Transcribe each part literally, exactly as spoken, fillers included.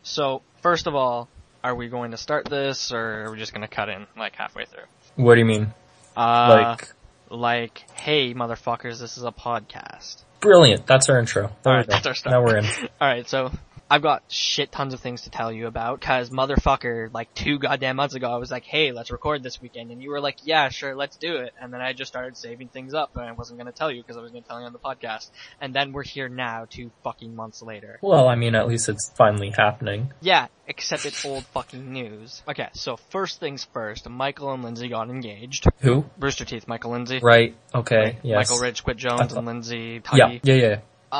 So, first of all, are we going to start this, or are we just going to cut in, like, halfway through? What do you mean? Uh, like, like, hey, motherfuckers, this is a podcast. Brilliant. That's our intro. There Alright, that's our start. Now we're in. Alright, so, I've got shit tons of things to tell you about, cause motherfucker, like two goddamn months ago, I was like, hey, let's record this weekend, and you were like, yeah, sure, let's do it, and then I just started saving things up, and I wasn't gonna tell you, cause I was gonna tell you on the podcast, and then we're here now, two fucking months later. Well, I mean, at least it's finally happening. Yeah, except it's old fucking news. Okay, so first things first, Michael and Lindsay got engaged. Who? Rooster Teeth, Michael Lindsay. Right, okay, right? yes. Michael Ridge, Quit Jones, thought... and Lindsay Tuggy. Yeah, yeah, yeah.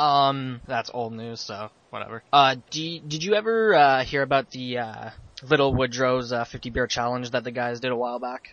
Um, that's old news, so whatever. Uh, do you, did you ever uh hear about the uh Little Woodrow's uh, fifty beer challenge that the guys did a while back?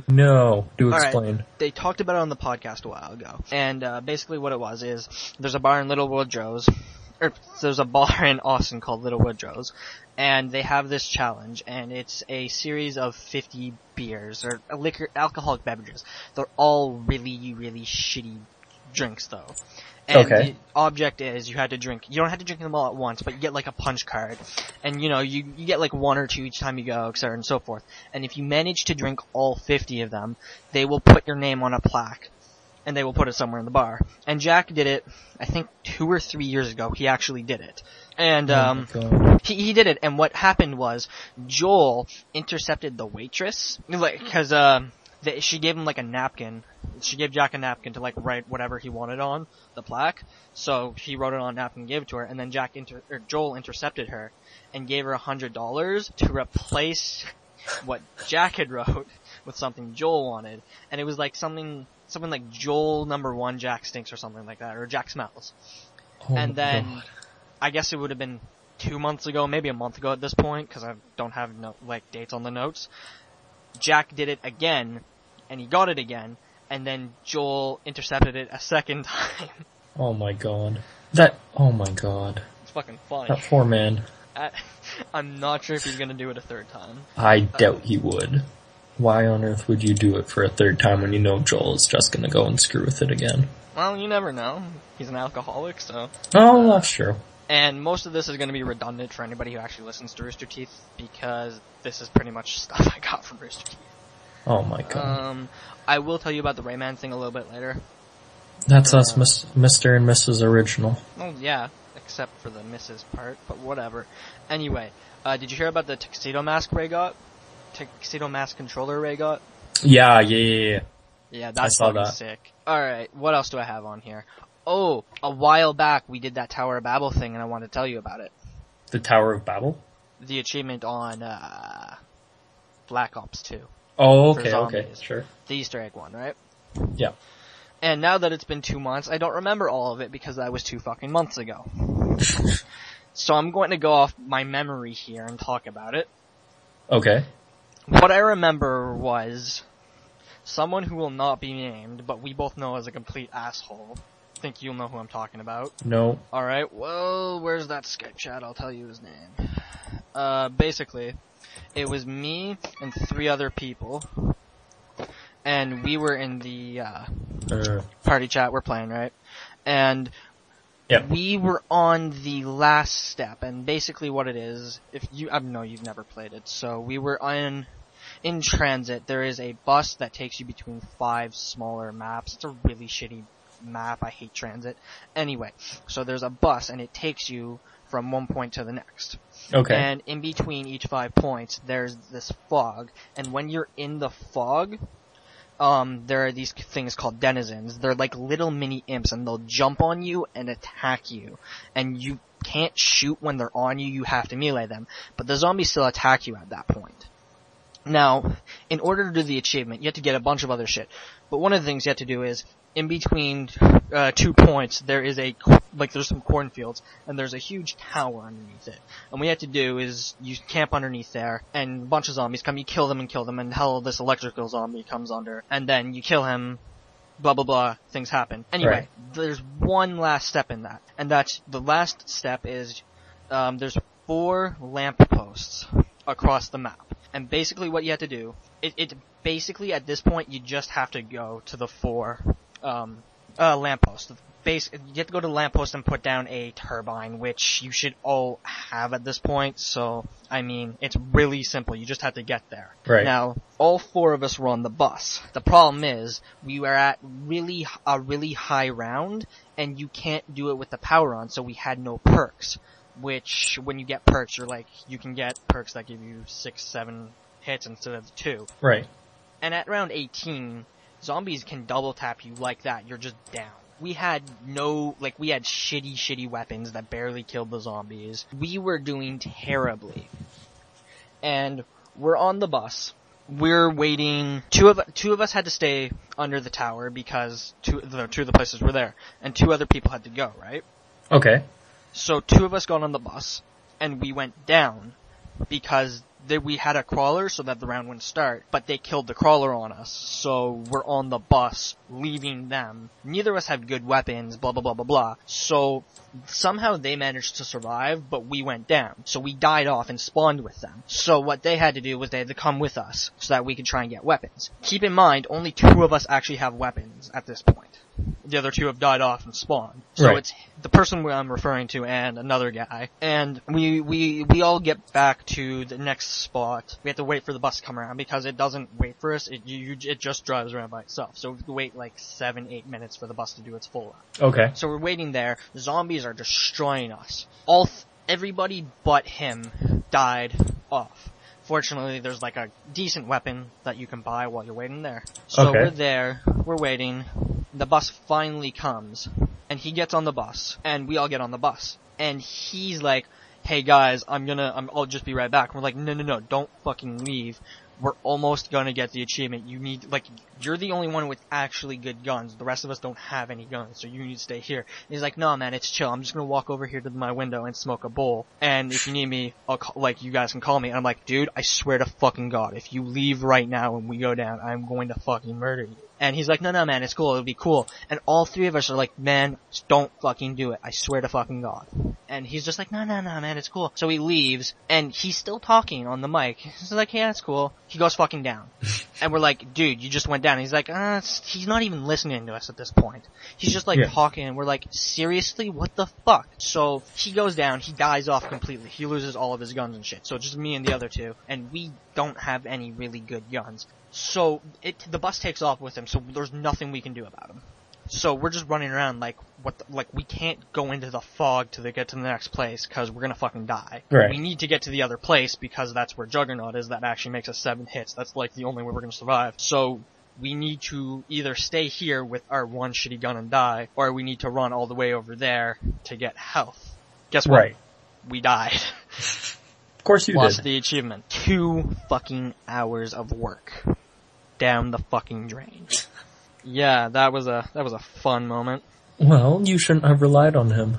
No, do All explain. Right. They talked about it on the podcast a while ago, and uh basically what it was is there's a bar in Little Woodrow's, or there's a bar in Austin called Little Woodrow's, and they have this challenge, and it's a series of fifty beers or liquor, alcoholic beverages. They're all really, really shitty drinks, though. And okay. the object is you had to drink, you don't have to drink them all at once, but you get like a punch card. And you know, you, you get like one or two each time you go, et cetera and so forth. And if you manage to drink all fifty of them, they will put your name on a plaque. And they will put it somewhere in the bar. And Jack did it, I think two or three years ago, he actually did it. And, um, oh he, he did it, and what happened was, Joel intercepted the waitress, like, cause, um, They, she gave him like a napkin. She gave Jack a napkin to like write whatever he wanted on the plaque. So he wrote it on a napkin and gave it to her, and then Jack inter- or Joel intercepted her and gave her a hundred dollars to replace what Jack had wrote with something Joel wanted. And it was like something, something like Joel number one, Jack stinks or something like that, or Jack smells. Oh and then God. I guess it would have been two months ago, maybe a month ago at this point, because I don't have no like dates on the notes. Jack did it again, and he got it again, and then Joel intercepted it a second time. Oh my God. That, oh my God. It's fucking funny. That poor man. I, I'm not sure if he's gonna do it a third time. I doubt he would. Why on earth would you do it for a third time when you know Joel is just gonna go and screw with it again? Well, you never know. He's an alcoholic, so. Oh, that's true. And most of this is gonna be redundant for anybody who actually listens to Rooster Teeth, because this is pretty much stuff I got from Rooster Teeth. Oh my God. Um, I will tell you about the Rayman thing a little bit later. That's uh, us, Miss, Mister and Missus Original. Oh yeah, except for the Missus part, but whatever. Anyway, uh, did you hear about the Tuxedo Mask Ray got? Tuxedo Mask controller Ray got? Yeah, yeah, yeah, yeah. Yeah, that's saw fucking that. sick. Alright, what else do I have on here? Oh, a while back we did that Tower of Babel thing, and I want to tell you about it. The Tower of Babel? The achievement on, uh, Black Ops two. Oh, For okay, okay, zombies. sure. The Easter egg one, right? Yeah. And now that it's been two months, I don't remember all of it because that was two fucking months ago. So I'm going to go off my memory here and talk about it. Okay. What I remember was someone who will not be named, but we both know as a complete asshole. I think you'll know who I'm talking about. No. Alright, well, where's that Skype chat? I'll tell you his name. Uh, basically, it was me and three other people, and we were in the, uh, Uh, party chat we're playing, right? And Yep. we were on the last step, and basically what it is, if you, I know you've never played it, so we were in, in transit. There is a bus that takes you between five smaller maps. It's a really shitty map. I hate transit. Anyway, so there's a bus, and it takes you from one point to the next. okay. And in between each five points, there's this fog, and when you're in the fog, um, there are these things called denizens. They're like little mini imps, and they'll jump on you and attack you. And you can't shoot when they're on you, you have to melee them. But the zombies still attack you at that point. Now, in order to do the achievement, you have to get a bunch of other shit. But one of the things you have to do is, in between uh, two points, there is a, like there's some cornfields, and there's a huge tower underneath it. And what you have to do is, you camp underneath there, and a bunch of zombies come, you kill them and kill them, and hell, this electrical zombie comes under, and then you kill him, blah blah blah, things happen. Anyway, Right. there's one last step in that, and that's, the last step is, um, there's four lampposts across the map. And basically what you have to do, it, it basically at this point you just have to go to the four, um, Uh, lamppost. Base, you have to go to the lamppost and put down a turbine, which you should all have at this point, so, I mean, it's really simple, you just have to get there. Right. Now, all four of us were on the bus. The problem is, we were at really, a really high round, and you can't do it with the power on, so we had no perks. Which, when you get perks, you're like, you can get perks that give you six, seven hits instead of two. Right. And at round eighteen, zombies can double tap you like that, you're just down. We had no, like, we had shitty, shitty weapons that barely killed the zombies. We were doing terribly. And we're on the bus. We're waiting, two of, two of us had to stay under the tower because two, the, two of the places were there. And two other people had to go, right? Okay. So two of us got on the bus, and we went down because they, we had a crawler so that the round wouldn't start, but they killed the crawler on us, so we're on the bus, leaving them. Neither of us have good weapons, blah blah blah blah blah. So somehow they managed to survive, but we went down. So we died off and spawned with them. So what they had to do was they had to come with us, so that we could try and get weapons. Keep in mind, only two of us actually have weapons at this point. The other two have died off and spawned. So right. It's the person I'm referring to and another guy. And we, we, we all get back to the next spot. We have to wait for the bus to come around because it doesn't wait for us. It, you, it just drives around by itself. So we have to wait like seven, eight minutes for the bus to do its full round. Okay. So we're waiting there. Zombies are destroying us. All, th- everybody but him died off. Fortunately, there's like a decent weapon that you can buy while you're waiting there. So okay. We're there, we're waiting, the bus finally comes, and he gets on the bus, and we all get on the bus. And he's like, hey guys, I'm gonna, I'm, I'll just be right back. And we're like, no, no, no, don't fucking leave. We're almost gonna get the achievement. You need, like, you're the only one with actually good guns. The rest of us don't have any guns, so you need to stay here. And he's like, no man, it's chill. I'm just gonna walk over here to my window and smoke a bowl. And if you need me, I'll call, like, you guys can call me. And I'm like, dude, I swear to fucking God, if you leave right now and we go down, I'm going to fucking murder you. And he's like, no, no, man, it's cool, it'll be cool. And all three of us are like, man, just don't fucking do it. I swear to fucking God. And he's just like, no, no, no, man, it's cool. So he leaves, and he's still talking on the mic. He's like, yeah, it's cool. He goes fucking down. And we're like, dude, you just went down. And he's like, uh, he's not even listening to us at this point. He's just like yeah. talking, and we're like, seriously? What the fuck? So he goes down, he dies off completely. He loses all of his guns and shit. So it's just me and the other two, and we don't have any really good guns. So it, the bus takes off with him, so there's nothing we can do about him. So we're just running around like, what the, like we can't go into the fog to the, get to the next place because we're gonna fucking die. Right. We need to get to the other place because that's where Juggernaut is. That actually makes us seven hits. That's like the only way we're gonna survive. So we need to either stay here with our one shitty gun and die, or we need to run all the way over there to get health. Guess what? Right. We died. Of course you Lost did. the achievement. Two fucking hours of work down the fucking drain. Yeah, that was a that was a fun moment. Well, you shouldn't have relied on him.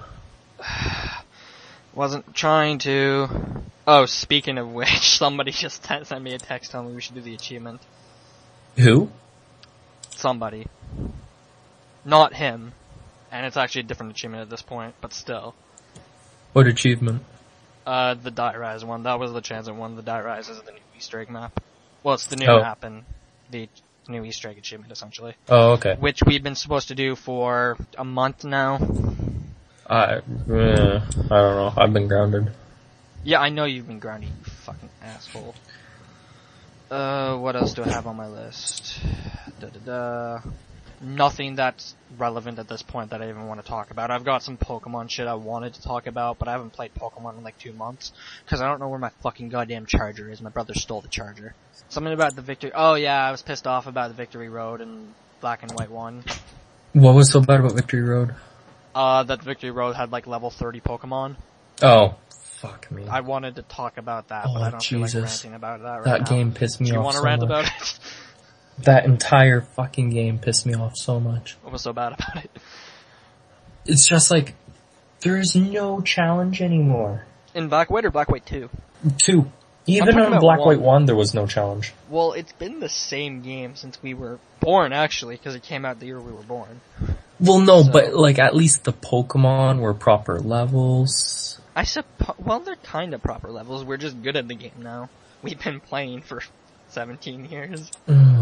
Wasn't trying to. Oh, speaking of which, somebody just sent me a text telling me we should do the achievement. Who? Somebody. Not him. And it's actually a different achievement at this point, but still. What achievement? Uh, the Die Rise one. That was the Transit one. The Die Rise is the new Easter egg map. Well, it's the new oh. map and the new Easter egg achievement, essentially. Oh, okay. Which we've been supposed to do for a month now. I, uh, I don't know. I've been grounded. Yeah, I know you've been grounded, you fucking asshole. Uh, what else do I have on my list? Da da da. Nothing that's relevant at this point that I even want to talk about. I've got some Pokemon shit I wanted to talk about, but I haven't played Pokemon in like two months. Cause I don't know where my fucking goddamn charger is. My brother stole the charger. Something about the victory- oh yeah, I was pissed off about the Victory Road and Black and White one. What was so bad about Victory Road? Uh, that Victory Road had like level thirty Pokemon. Oh. Fuck me. I wanted to talk about that, oh, but I don't Jesus. feel like ranting about that right that now. That game pissed me Do you off want to so rant much. about it? That entire fucking game pissed me off so much. What was so bad about it? It's just like, there is no challenge anymore. In Black White or Black White two? Two. Even talking on about Black one. White one, there was no challenge. Well, it's been the same game since we were born, actually, because it came out the year we were born. Well, no, So- but like at least the Pokemon were proper levels. I suppose, well, they're kind of proper levels. We're just good at the game now. We've been playing for seventeen years.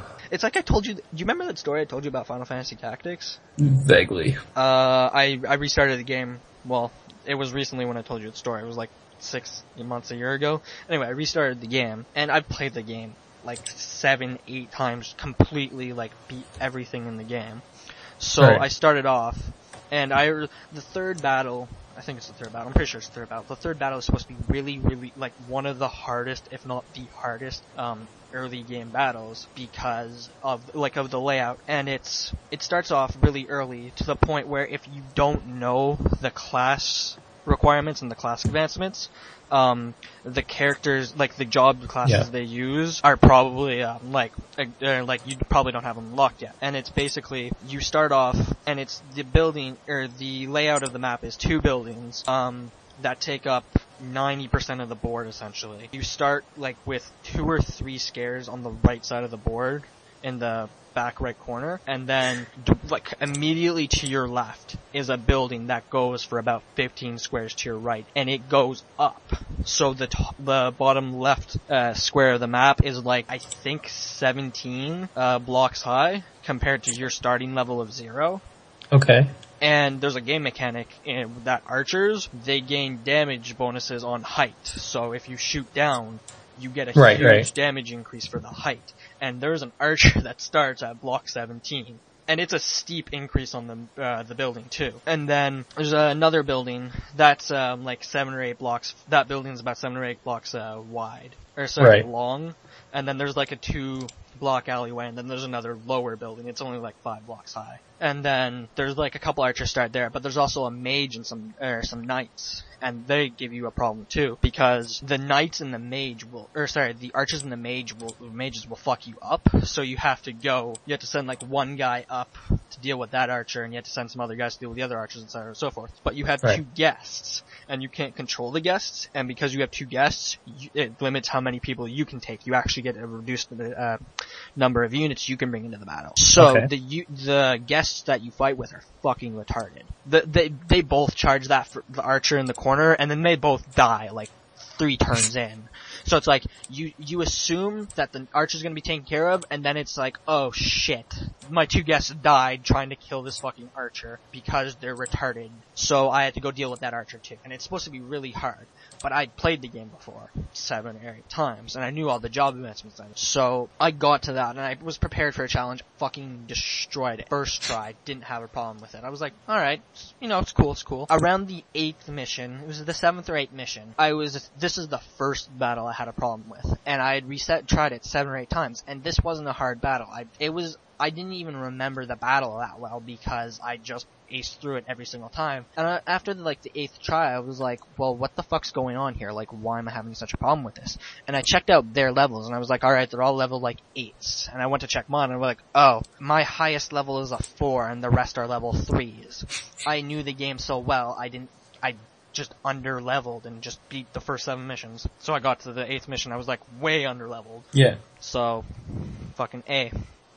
It's like I told you, do you remember that story I told you about Final Fantasy Tactics? Vaguely. Uh, I, I restarted the game, well, it was recently when I told you the story, it was like six months, a year ago. Anyway, I restarted the game, and I've played the game like seven, eight times, completely, like, beat everything in the game. So right. I started off, and I, the third battle, I think it's the third battle, I'm pretty sure it's the third battle, the third battle is supposed to be really, really, like, one of the hardest, if not the hardest, um, early game battles, because of, like, of the layout, and it's, it starts off really early, to the point where if you don't know the class requirements and the class advancements, um, the characters, like the job classes yeah. they use are probably, um, like, uh, like you probably don't have them locked yet. And it's basically, you start off, and it's the building, or the layout of the map is two buildings, um, that take up ninety percent of the board, essentially. You start, like, with two or three scares on the right side of the board, in the back right corner, and then, like, immediately to your left is a building that goes for about fifteen squares to your right, and it goes up. So the top, the bottom left uh, square of the map is, like, I think seventeen uh, blocks high compared to your starting level of zero. Okay. And there's a game mechanic in that archers, they gain damage bonuses on height. So if you shoot down, you get a right, huge right. damage increase for the height. And there's an archer that starts at block seventeen. And it's a steep increase on the uh, the building too. And then there's uh, another building that's um, like seven or eight blocks. That building's about seven or eight blocks uh, wide, or sorry, right. long. And then there's like a two block alleyway, and then there's another lower building. It's only like five blocks high. And then there's like a couple archers start there, but there's also a mage and some or some knights, and they give you a problem too, because the knights and the mage will, or sorry, the archers and the mage will, mages will fuck you up. So you have to go, you have to send like one guy up to deal with that archer, and you have to send some other guys to deal with the other archers, et cetera, and so forth. But you have right. two guests, and you can't control the guests, and because you have two guests, you, it limits how many people you can take. You actually get a reduced uh, number of units you can bring into the battle. So okay. the you, the guests that you fight with are fucking retarded. The, they they both charge that for the archer in the corner, and then they both die like three turns in. So it's like you you assume that the archer's gonna be taken care of, and then it's like, oh shit, my two guests died trying to kill this fucking archer because they're retarded. So I had to go deal with that archer too, and it's supposed to be really hard. But I'd played the game before seven or eight times, and I knew all the job advancements on it. So I got to that, and I was prepared for a challenge. Fucking destroyed it. First try, didn't have a problem with it. I was like, all right, you know, it's cool, it's cool. Around the eighth mission, it was the seventh or eighth mission. I was. This is the first battle I had a problem with, and I had reset, tried it seven or eight times, and this wasn't a hard battle. I it was. I didn't even remember the battle that well because I just aced through it every single time. And uh, after the, like the eighth try, I was like, well, what the fuck's going on here? Like, why am I having such a problem with this? And I checked out their levels, and I was like, alright, they're all level like eights. And I went to check mine, and I was like, oh, my highest level is a four, and the rest are level threes. I knew the game so well, I didn't, I just under-leveled and just beat the first seven missions. So I got to the eighth mission, I was like, way under-leveled. Yeah. So, fucking A.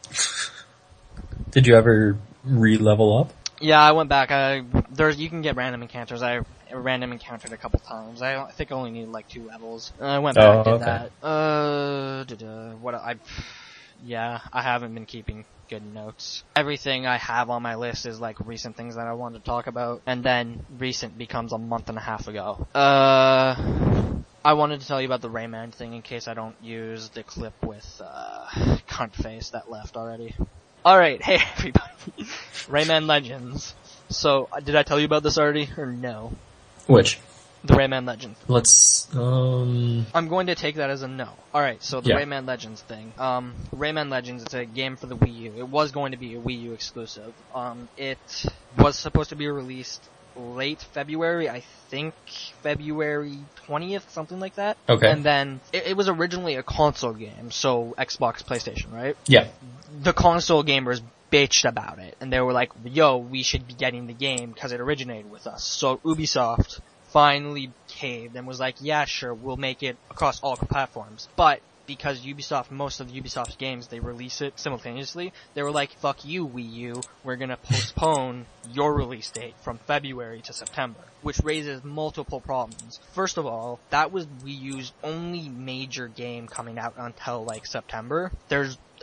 Did you ever re-level up? Yeah, I went back. I there's you can get random encounters. I random encountered a couple times. I, I think I only needed like two levels. I went back oh, and did okay. that. Uh, da-da, what I yeah, I haven't been keeping good notes. Everything I have on my list is like recent things that I wanted to talk about, and then recent becomes a month and a half ago. Uh. I wanted to tell you about the Rayman thing in case I don't use the clip with, uh, cunt face that left already. Alright, hey everybody. Rayman Legends. So, did I tell you about this already, or no? Which? The Rayman Legends. Let's, um... I'm going to take that as a no. Alright, so the yeah. Rayman Legends thing. Um, Rayman Legends, it's a game for the Wii U. It was going to be a Wii U exclusive. Um, it was supposed to be released late February, I think February twentieth, something like that. Okay. And then, it, it was originally a console game, so Xbox, PlayStation, right? Yeah. The console gamers bitched about it, and they were like, yo, we should be getting the game because it originated with us. So Ubisoft finally caved and was like, yeah, sure, we'll make it across all platforms. But because Ubisoft, most of Ubisoft's games, they release it simultaneously, they were like, fuck you, Wii U, we're gonna postpone your release date from February to September, which raises multiple problems. First of all, that was Wii U's only major game coming out until, like, September. There's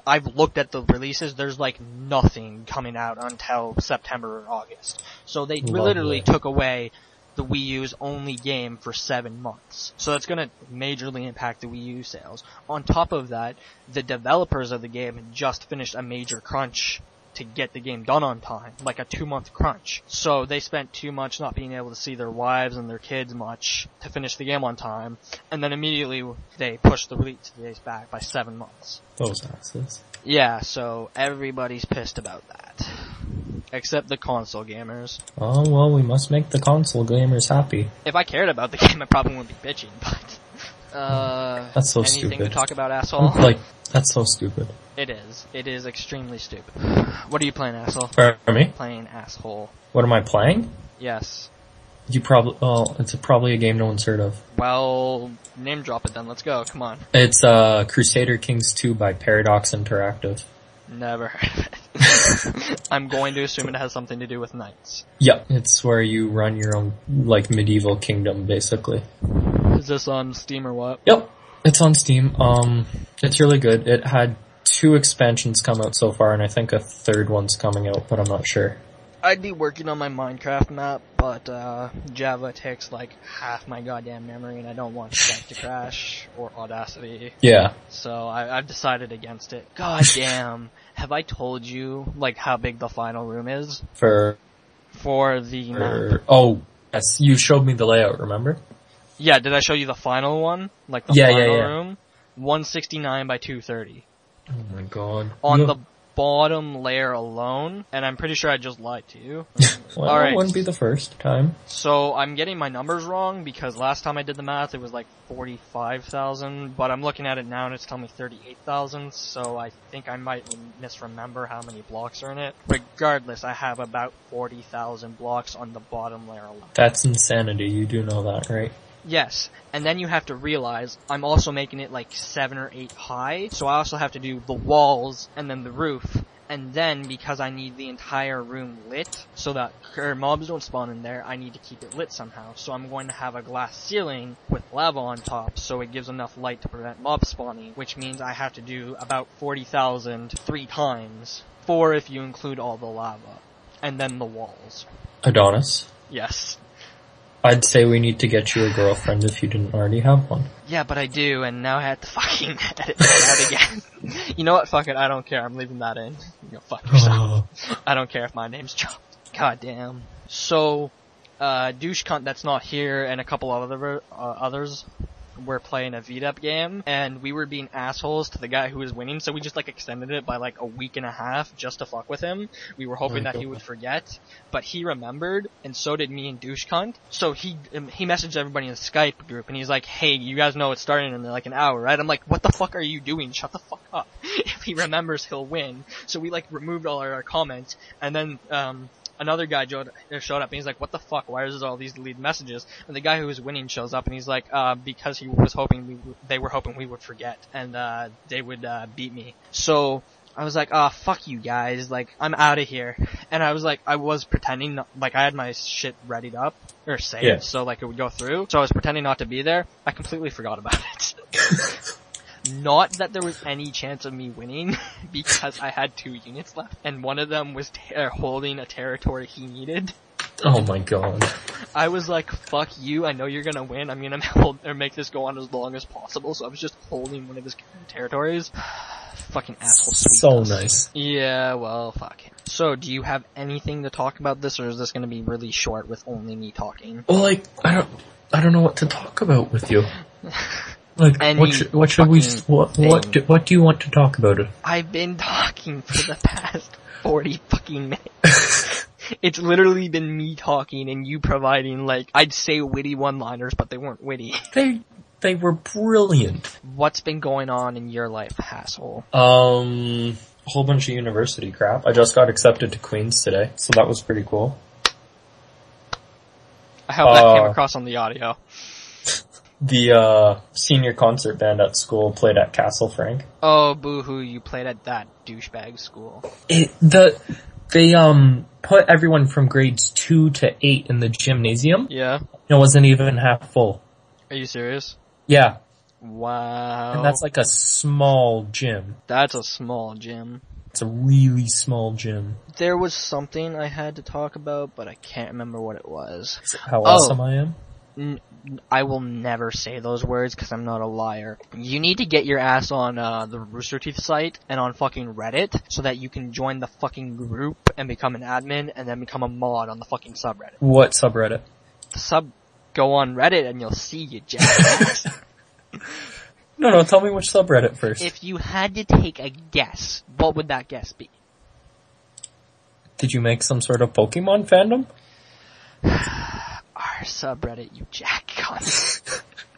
I've looked at the releases, there's like nothing coming out until September or August. So they Lovely. literally took away the Wii U's only game for seven months. So that's gonna majorly impact the Wii U sales. On top of that, the developers of the game had just finished a major crunch to get the game done on time, like a two month crunch. So they spent too much not being able to see their wives and their kids much to finish the game on time, and then immediately they pushed the release dates back by seven months. Those asses. Yeah, so everybody's pissed about that. Except the console gamers. Oh, well, we must make the console gamers happy. If I cared about the game, I probably wouldn't be bitching, but... Uh, That's so anything stupid. to talk about, asshole? Like, that's so stupid. It is. It is extremely stupid. What are you playing, asshole? For me? Playing asshole. What am I playing? Yes. You probably, well, it's a, probably a game no one's heard of. Well, name drop it then. Let's go. Come on. It's, uh, Crusader Kings two by Paradox Interactive. Never heard of it. I'm going to assume it has something to do with knights. Yep. It's where you run your own, like, medieval kingdom, basically. Is this on Steam or what? Yep. It's on Steam. Um, it's really good. It had two expansions come out so far, and I think a third one's coming out, but I'm not sure. I'd be working on my Minecraft map, but uh Java takes like half my goddamn memory, and I don't want Skype to crash or Audacity. Yeah. So I, I've decided against it. God damn. Have I told you like how big the final room is For, for the map? for oh, yes, you showed me the layout, remember? Yeah, did I show you the final one? Like the Yeah, yeah, final yeah. room? one sixty-nine by two thirty. Oh my god. On You- the bottom layer alone, and I'm pretty sure I just lied to you. Well, Alright. it wouldn't be the first time. So I'm getting my numbers wrong because last time I did the math it was like forty-five thousand, but I'm looking at it now and it's telling me thirty-eight thousand, so I think I might misremember how many blocks are in it. Regardless, I have about forty thousand blocks on the bottom layer alone. That's insanity, you do know that, right? Yes, and then you have to realize I'm also making it like seven or eight high, so I also have to do the walls and then the roof, and then because I need the entire room lit so that er, mobs don't spawn in there, I need to keep it lit somehow. So I'm going to have a glass ceiling with lava on top so it gives enough light to prevent mob spawning, which means I have to do about forty thousand three times, four if you include all the lava, and then the walls. Adonis, Yes. I'd say we need to get you a girlfriend if you didn't already have one. Yeah, but I do, and now I have to fucking edit that again. You know what? Fuck it. I don't care. I'm leaving that in. You go fuck yourself. I don't care if my name's chopped. God damn. So, uh, Douche Cunt that's not here and a couple of other, uh, others were playing a V D U P game, and we were being assholes to the guy who was winning, so we just like extended it by like a week and a half just to fuck with him. We were hoping Oh, that he God. would forget, but he remembered, and so did me and Douche Cunt. So he um, he messaged everybody in the Skype group, and he's like, "Hey, you guys know it's starting in like an hour, right?" I'm like, "What the fuck are you doing? Shut the fuck up." If he remembers, he'll win. So we like removed all our comments, and then um another guy showed showed up and he's like, "What the fuck? Why is there all these deleted messages?" And the guy who was winning shows up and he's like, "Uh, because he was hoping we, w- they were hoping we would forget and uh they would uh beat me." So I was like, "Ah, fuck you guys! Like, I'm out of here." And I was like, I was pretending, not, like I had my shit readied up or saved, Yeah. so like it would go through. So I was pretending not to be there. I completely forgot about it. Not that there was any chance of me winning, because I had two units left, and one of them was t- uh, holding a territory he needed. Oh my god. I was like, fuck you, I know you're gonna win, I'm gonna hold, or make this go on as long as possible, so I was just holding one of his territories. Fucking asshole sweet So dust. nice. Yeah, well, fuck him. So, do you have anything to talk about this, or is this gonna be really short with only me talking? Well, like, I don't, I don't know what to talk about with you. Like, Any what should, what should we, fucking what, what, thing. do, what do you want to talk about? I've been talking for the past forty fucking minutes. It's literally been me talking and you providing, like, I'd say witty one-liners, but they weren't witty. They, they were brilliant. What's been going on in your life, asshole? Um, a whole bunch of university crap. I just got accepted to Queen's today, so that was pretty cool. I hope that Uh, came across on the audio. The, uh, senior concert band at school played at Castle Frank. Oh, boo-hoo, you played at that douchebag school. It, the, they, um, put everyone from grades two to eight in the gymnasium. Yeah? It wasn't even half full. Are you serious? Yeah. Wow. And that's like a small gym. That's a small gym. It's a really small gym. There was something I had to talk about, but I can't remember what it was. Is it how Oh. awesome I am? N- I will never say those words because I'm not a liar. You need to get your ass on uh, the Rooster Teeth site and on fucking Reddit so that you can join the fucking group and become an admin and then become a mod on the fucking subreddit. What subreddit? The sub, go on Reddit and you'll see you jackass. No, no, tell me which subreddit first. If you had to take a guess, what would that guess be? Did you make some sort of Pokemon fandom? Our subreddit, you jack cunt.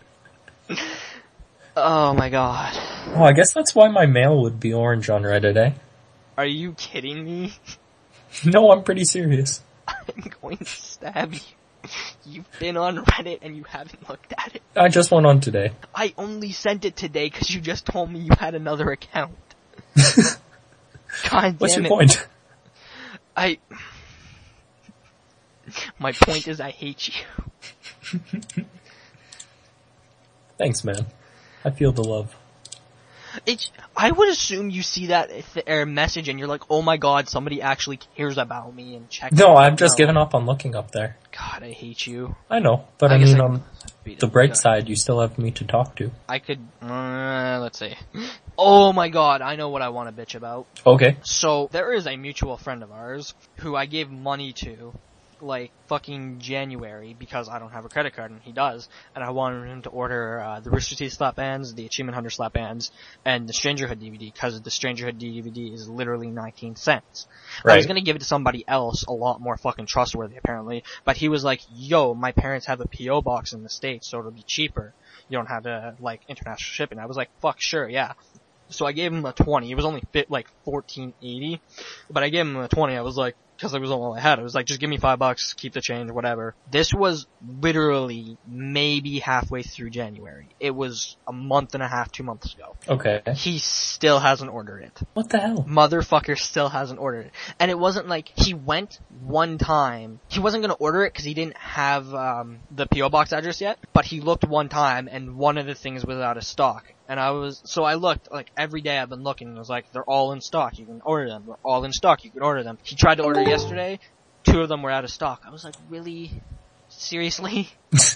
Oh my god. Oh, I guess that's why my mail would be orange on Reddit, eh? Are you kidding me? No, I'm pretty serious. I'm going to stab you. You've been on Reddit and you haven't looked at it. I just went on today. I only sent it today because you just told me you had another account. God What's damn your it. point? I... My point is I hate you. Thanks, man. I feel the love. It's, I would assume you see that th- er, message and you're like, oh my god, somebody actually cares about me and check. No, I've just No. given up on looking up there. God, I hate you. I know, but I, I guess mean, I- on Beat the it. bright Yeah. side, you still have me to talk to. I could, uh, let's see. Oh my god, I know what I want to bitch about. Okay. So, there is a mutual friend of ours who I gave money to, like, fucking January, because I don't have a credit card and he does, and I wanted him to order, uh, the Rooster Teeth slap bands, the Achievement Hunter slap bands, and the Strangerhood D V D, because the Strangerhood D V D is literally nineteen cents. I was Right. gonna give it to somebody else, a lot more fucking trustworthy apparently, but he was like, yo, my parents have a P O box in the States, so it'll be cheaper. You don't have to, like, international shipping. I was like, fuck, sure, yeah. So I gave him a twenty. It was only fit like fourteen eighty, but I gave him a twenty. I was like, because it was all I had. I was like, just give me five bucks, keep the change, whatever. This was literally maybe halfway through January. It was a month and a half, two months ago. Okay. He still hasn't ordered it. What the hell? Motherfucker still hasn't ordered it. And it wasn't like, he went one time, he wasn't gonna order it because he didn't have, um, the P O box address yet, but he looked one time and one of the things was out of stock. And I was, so I looked, like, every day I've been looking, and it was like, they're all in stock, you can order them, they're all in stock, you can order them. He tried to order yesterday, two of them were out of stock. I was like, really? Seriously?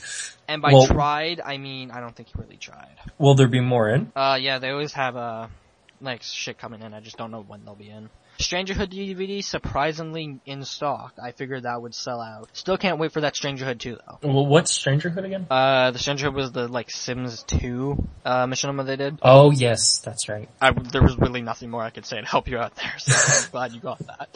And by Well- tried, I mean, I don't think he really tried. Will there be more in? Uh, yeah, they always have, uh, like, shit coming in, I just don't know when they'll be in. Strangerhood D V D, surprisingly in stock. I figured that would sell out. Still can't wait for that Strangerhood two, though. Well, what's Strangerhood again? Uh, the Strangerhood was the, like, Sims two, uh, mission that they did. Oh, yes, that's right. I, there was really nothing more I could say to help you out there, so I'm glad you got that.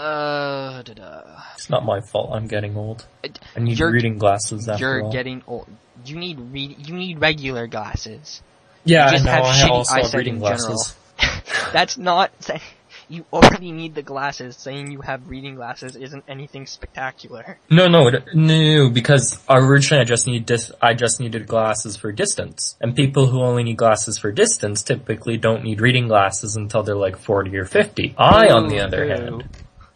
Uh, da-da. It's not my fault I'm getting old. I need You're- reading glasses after You're all. getting old. You need read, you need regular glasses. yeah, you I just know, have I shitty also have eyesight reading in glasses. That's not saying, you already need the glasses. Saying you have reading glasses isn't anything spectacular. No, no, it- no, because originally I just need dis- I just needed glasses for distance. And people who only need glasses for distance typically don't need reading glasses until they're like forty or fifty. I, on the Boo, other boo. hand,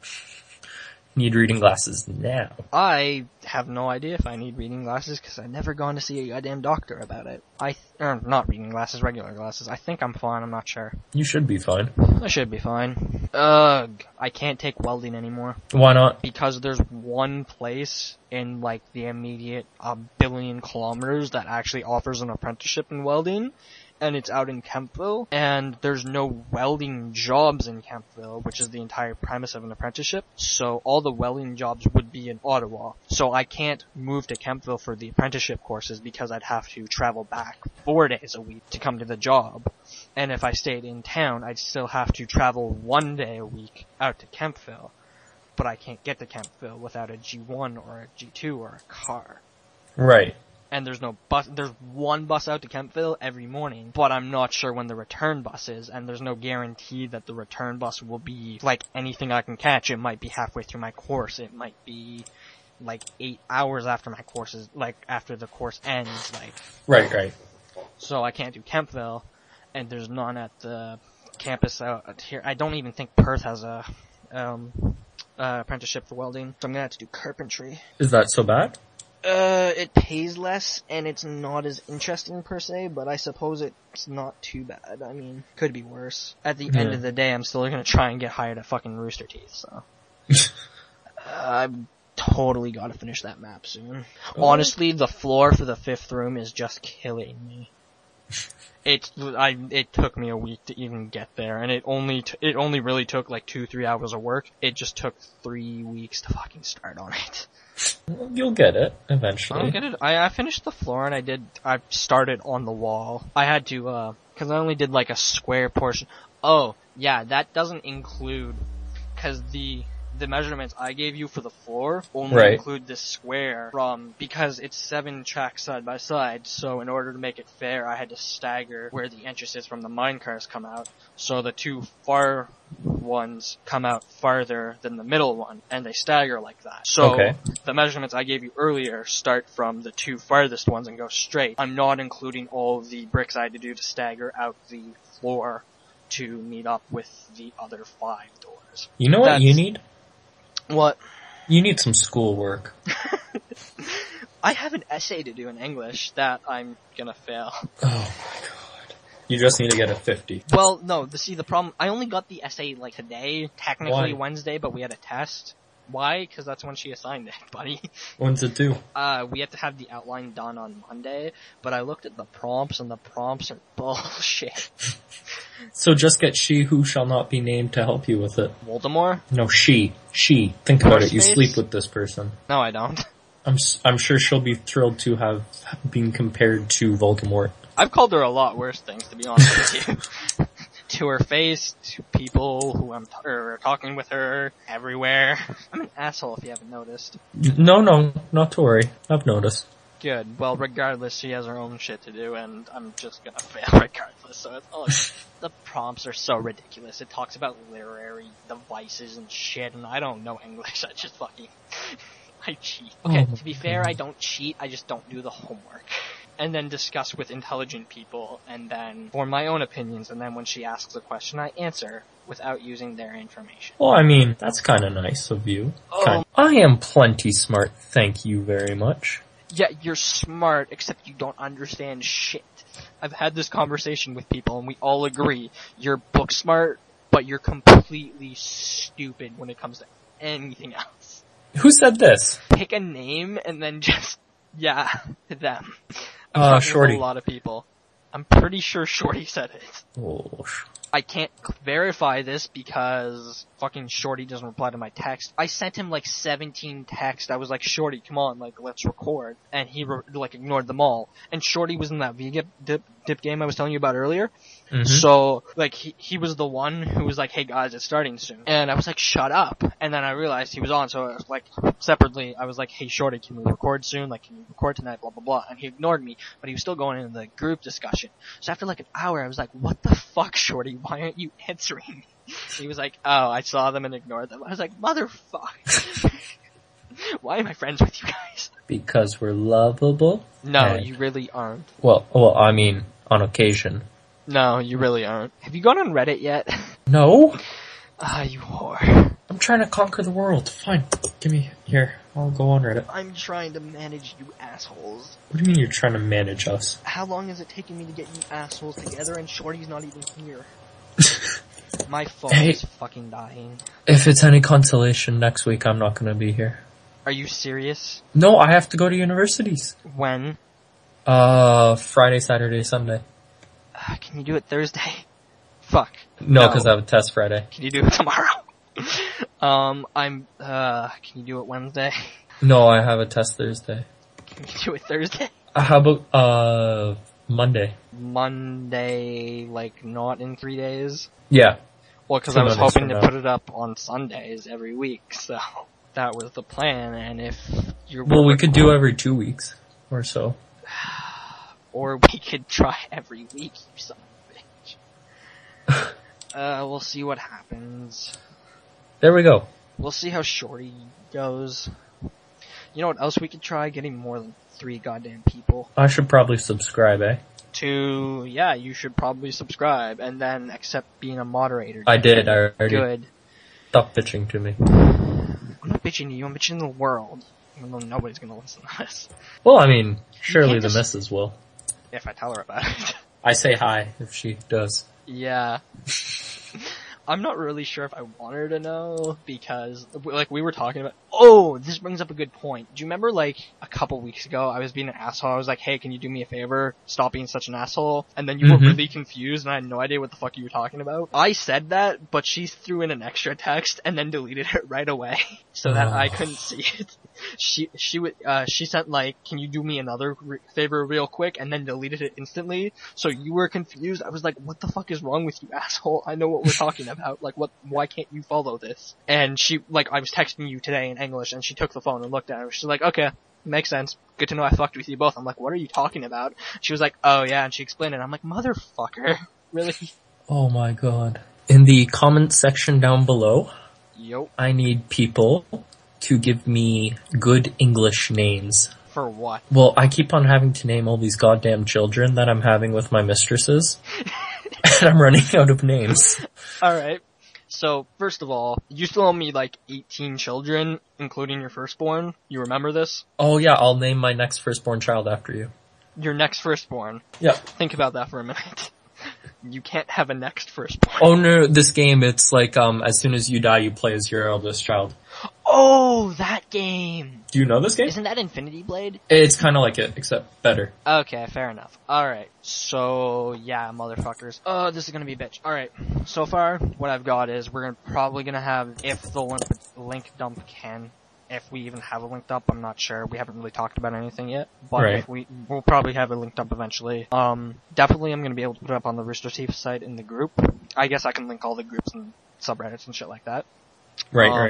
need reading glasses now. I have no idea if I need reading glasses because I've never gone to see a goddamn doctor about it. I, th- er, not reading glasses, regular glasses. I think I'm fine, I'm not sure. You should be fine. I should be fine. Ugh, I can't take welding anymore. Why not? Because there's one place in like the immediate a billion kilometers that actually offers an apprenticeship in welding, and it's out in Kempville, and there's no welding jobs in Kempville, which is the entire premise of an apprenticeship, so all the welding jobs would be in Ottawa. So I can't move to Kempville for the apprenticeship courses because I'd have to travel back four days a week to come to the job. And if I stayed in town, I'd still have to travel one day a week out to Kempville. But I can't get to Kempville without a G one or a G two or a car. Right. And there's no bus, there's one bus out to Kempville every morning, but I'm not sure when the return bus is, and there's no guarantee that the return bus will be like anything I can catch. It might be halfway through my course, it might be like eight hours after my course is, like after the course ends, like. Right, right. So I can't do Kempville, and there's none at the campus out here. I don't even think Perth has a, um, uh, apprenticeship for welding, so I'm gonna have to do carpentry. Is that so bad? Uh, it pays less, and it's not as interesting per se, but I suppose it's not too bad. I mean, could be worse. At the Yeah. end of the day, I'm still gonna try and get hired at fucking Rooster Teeth, so. uh, I've totally gotta finish that map soon. Oh. Honestly, the floor for the fifth room is just killing me. It, I, it took me a week to even get there, and it only, t- it only really took like two, three hours of work. It just took three weeks to fucking start on it. You'll get it eventually. I'll get it. I, I finished the floor and I did, I started on the wall. I had to, uh, cause I only did like a square portion. Oh, yeah, that doesn't include, cause the, the measurements I gave you for the floor only Right. include this square from, because it's seven tracks side by side, so in order to make it fair, I had to stagger where the entrances from the minecars come out, so the two far ones come out farther than the middle one, and they stagger like that. So, Okay. the measurements I gave you earlier start from the two farthest ones and go straight. I'm not including all of the bricks I had to do to stagger out the floor to meet up with the other five doors. You know what That's- you need? What? You need some schoolwork. I have an essay to do in English that I'm gonna fail. Oh my god. You just need to get a fifty. Well, no, the, see the problem, I only got the essay like today, technically Why? Wednesday, but we had a test. Why? Because that's when she assigned it, buddy. When's it due? Uh, we have to have the outline done on Monday, but I looked at the prompts and the prompts are bullshit. So just get she who shall not be named to help you with it. Voldemort? No, she. She. Think about it. You Horseface? sleep with this person. No, I don't. I'm s- I'm sure she'll be thrilled to have been compared to Voldemort. I've called her a lot worse things, to be honest with you. To her face, to people who I'm t- or talking with her, everywhere. I'm an asshole if you haven't noticed. No, no, not to worry. I've noticed. Good. Well, regardless, she has her own shit to do, and I'm just gonna fail regardless. So it's, oh, the prompts are so ridiculous. It talks about literary devices and shit, and I don't know English. I just fucking, I cheat. Okay, Oh, to be fair, I don't cheat. I just don't do the homework. And then discuss with intelligent people, and then form my own opinions. And then when she asks a question, I answer without using their information. Well, I mean, that's kinda nice of you. Oh. Kind- I am plenty smart, thank you very much. Yeah, you're smart, except you don't understand shit. I've had this conversation with people, and we all agree you're book smart, but you're completely stupid when it comes to anything else. Who said this? Pick a name and then just, yeah, them. I'm Uh, talking Shorty. with a lot of people. I'm pretty sure Shorty said it. Oh, sh- I can't verify this because fucking Shorty doesn't reply to my text. I sent him like seventeen texts. I was like, Shorty, come on, like, let's record. And he, re- like, ignored them all. And Shorty was in that V-Dip dip, dip game I was telling you about earlier. Mhm. So, like, he, he was the one who was like, hey guys, it's starting soon. And I was like, shut up. And then I realized he was on, so I was like, separately, I was like, hey Shorty, can we record soon? Like, can we record tonight? Blah, blah, blah. And he ignored me, but he was still going into the group discussion. So after like an hour, I was like, what the fuck, Shorty? Why aren't you answering me? He was like, oh, I saw them and ignored them. I was like, motherfucker. Why am I friends with you guys? Because we're lovable? No, And- you really aren't. Well, well, I mean, on occasion. No, you really aren't. Have you gone on Reddit yet? No? Ah, you whore. I'm trying to conquer the world. Fine. Give me, here, I'll go on Reddit. I'm trying to manage you assholes. What do you mean you're trying to manage us? How long is it taking me to get you assholes together and Shorty's not even here? My phone Hey. is fucking dying. If it's any consolation, next week I'm not gonna be here. Are you serious? No, I have to go to universities. When? Uh, Friday, Saturday, Sunday. Uh, can you do it Thursday? Fuck. No, No. because I have a test Friday. Can you do it tomorrow? um, I'm, uh, can you do it Wednesday? No, I have a test Thursday. Can you do it Thursday? Uh, how about, uh, Monday? Monday, like, not in three days? Yeah. Well, because Two I was Mondays hoping from to now. put it up on Sundays every week, so that was the plan, and if you're... Well, we could do every two weeks or so. Or we could try every week, you son of a bitch. uh, we'll see what happens. There we go. We'll see how Shorty goes. You know what else we could try? Getting more than three goddamn people. I should probably subscribe, eh? To, yeah, you should probably subscribe, and then accept being a moderator. I did, I already. Good. Stop bitching to me. I'm not bitching to you, I'm bitching the world. even though nobody's gonna listen to this. Well, I mean, surely the just- missus will. If I tell her about it. I say hi if she does. Yeah. I'm not really sure if I want her to know, because, like, we were talking about- Oh, this brings up a good point. Do you remember, like, a couple weeks ago, I was being an asshole, I was like, hey, can you do me a favor? Stop being such an asshole. And then you Mhm. were really confused, and I had no idea what the fuck you were talking about. I said that, but she threw in an extra text, and then deleted it right away, so that Oh. I couldn't see it. She, she would, uh, she sent, like, can you do me another re- favor real quick, and then deleted it instantly, so you were confused. I was like, what the fuck is wrong with you, asshole? I know what we're talking about. Like, what, why can't you follow this? And she, like, I was texting you today in English, and she took the phone and looked at it. She's like, okay, makes sense. Good to know I fucked with you both. I'm like, what are you talking about? She was like, oh yeah, and she explained it. I'm like, motherfucker. Really? Oh my god. In the comment section down below, Yup. I need people to give me good English names. For what? Well, I keep on having to name all these goddamn children that I'm having with my mistresses. And I'm running out of names. Alright. So, first of all, you still owe me like eighteen children, including your firstborn. You remember this? Oh yeah, I'll name my next firstborn child after you. Your next firstborn. Yeah. Think about that for a minute. You can't have a next firstborn. Oh no, this game, it's like, um, as soon as you die, you play as your eldest child. Oh, that game! Do you know this game? Isn't that Infinity Blade? It's kinda like it, except better. Okay, fair enough. Alright, so, yeah, motherfuckers. Uh, this is gonna be a bitch. Alright, so far, what I've got is, we're gonna, probably gonna have, if the link, link dump can, if we even have a link dump, I'm not sure. We haven't really talked about anything yet, but Right. if we, we'll probably have a link dump eventually. Um, definitely I'm gonna be able to put it up on the Rooster Teeth site in the group. I guess I can link all the groups and subreddits and shit like that. Right, Um, right.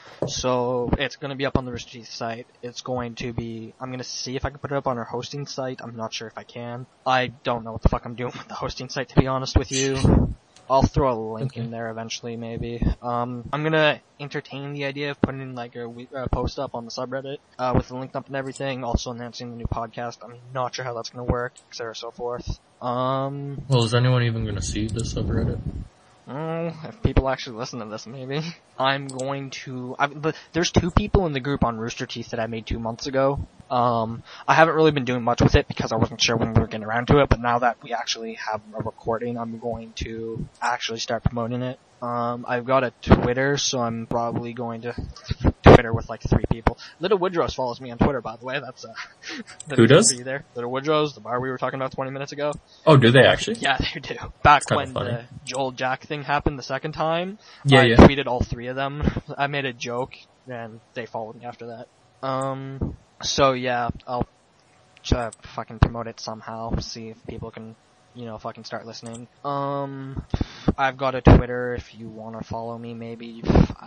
So, it's gonna be up on the Rooster Teeth site. It's going to be, I'm gonna see if I can put it up on our hosting site. I'm not sure if I can. I don't know what the fuck I'm doing with the hosting site, to be honest with you. I'll throw a link Okay. in there eventually, maybe. Um, I'm gonna entertain the idea of putting like a we- uh, post up on the subreddit, uh, with the link up and everything, also announcing the new podcast. I'm not sure how that's gonna work, et cetera, so forth. Um, Well, is anyone even gonna see this subreddit? Oh, if people actually listen to this, maybe. I'm going to, I, but there's two people in the group on Rooster Teeth that I made two months ago. Um, I haven't really been doing much with it because I wasn't sure when we were getting around to it, but now that we actually have a recording, I'm going to actually start promoting it. Um, I've got a Twitter, so I'm probably going to Twitter with like three people. Little Woodrose follows me on Twitter, by the way. That's, uh, the Who does? for you there. Little Woodrose, the bar we were talking about twenty minutes ago. Oh, do they actually? Yeah, they do. Back kinda when funny. the Joel Jack thing happened the second time, Yeah, I yeah. tweeted all three of them. I made a joke, and they followed me after that. Um, so yeah, I'll try to fucking promote it somehow, see if people can, you know, fucking start listening. Um, I've got a Twitter if you wanna follow me, maybe.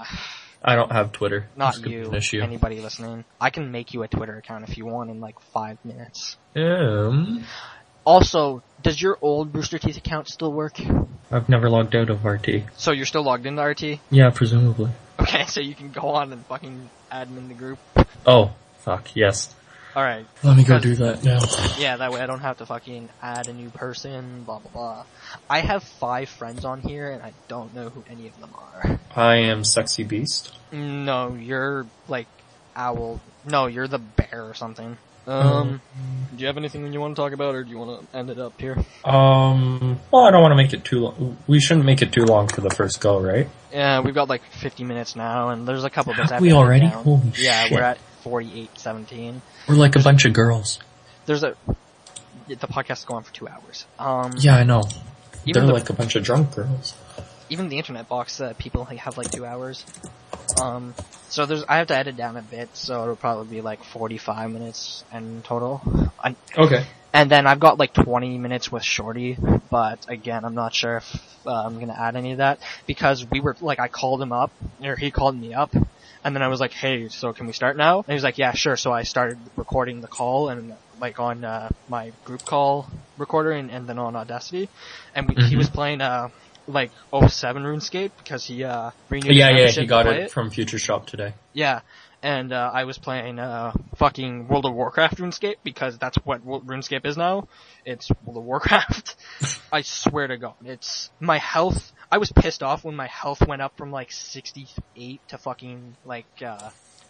I don't have Twitter. Not This could be you, an issue. anybody listening. I can make you a Twitter account if you want in like five minutes. Um, Also, does your old Rooster Teeth account still work? I've never logged out of R T. So you're still logged into R T? Yeah, presumably. Okay, so you can go on and fucking admin the group. Oh, fuck, yes. Alright. Let me go do that now. Yeah, that way I don't have to fucking add a new person, blah blah blah. I have five friends on here and I don't know who any of them are. I am Sexy Beast. No, you're like Owl. No, you're the bear or something. Um, do you have anything you want to talk about or do you want to end it up here? Um, well, I don't want to make it too long. We shouldn't make it too long for the first go, right? Yeah, we've got like fifty minutes now and there's a couple bits I Have have we to edit already? down. Holy Yeah, shit. we're at forty-eight seventeen. We're like a bunch of girls. There's a, the podcast is going on for two hours. Um, Yeah, I know. Even They're the- like a bunch of drunk girls. even the internet box, uh, people like, have like two hours. Um, so there's, I have to edit down a bit, so it'll probably be like forty-five minutes in total. And, Okay. and then I've got like twenty minutes with Shorty, but again, I'm not sure if uh, I'm gonna add any of that, because we were, like, I called him up, or he called me up, and then I was like, hey, so can we start now? And he was like, yeah, sure. So I started recording the call, and like on, uh, my group call recorder, and, and then on Audacity, and we, he Mhm. was playing, uh, like oh seven RuneScape because he uh renewed his Yeah, yeah, membership he to got play it from Future Shop today. Yeah, and uh I was playing uh fucking World of Warcraft RuneScape because that's what Wo- RuneScape is now. It's World of Warcraft. I swear to God, it's my health. I was pissed off when my health went up from like sixty-eight to fucking like uh